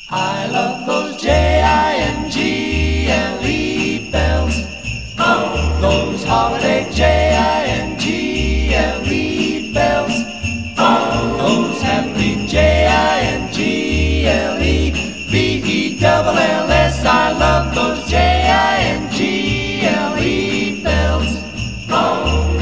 I love those Jingle bells. Oh, those holiday Jingle bells. Oh, those happy Jingle bells. I love those Jingle bells. Oh.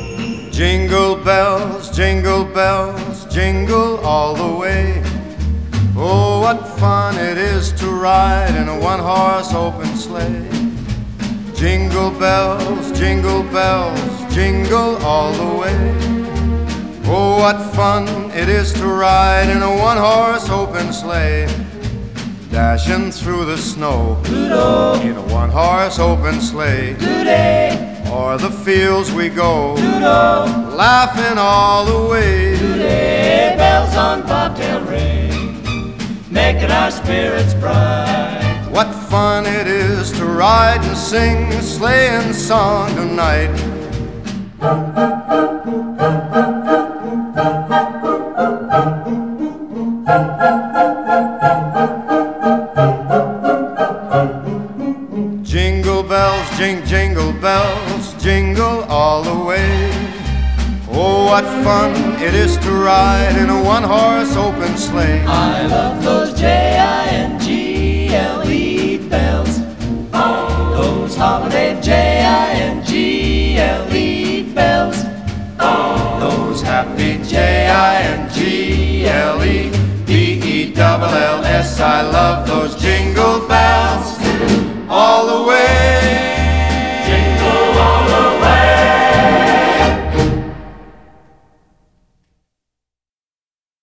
Jingle bells, jingle all the way. Oh, what fun it is to ride in a one-horse open sleigh. Jingle bells, jingle all the way. Oh, what fun it is to ride in a one-horse open sleigh. Dashing through the snow Doodle. in a one-horse open sleigh. Today, O'er the fields we go, doodle, laughing all the way. today, bells on bobtail ring, making our spirits bright. What fun it is to ride and sing a sleighing song tonight. Jingle bells, jingle bells, jingle all the way. Oh, what fun it is to ride in a one-horse open sleigh. I love those Jingle bells. Oh, those holiday Jingle bells. Oh, those happy Jingle bells. I love those jingle bells all the way.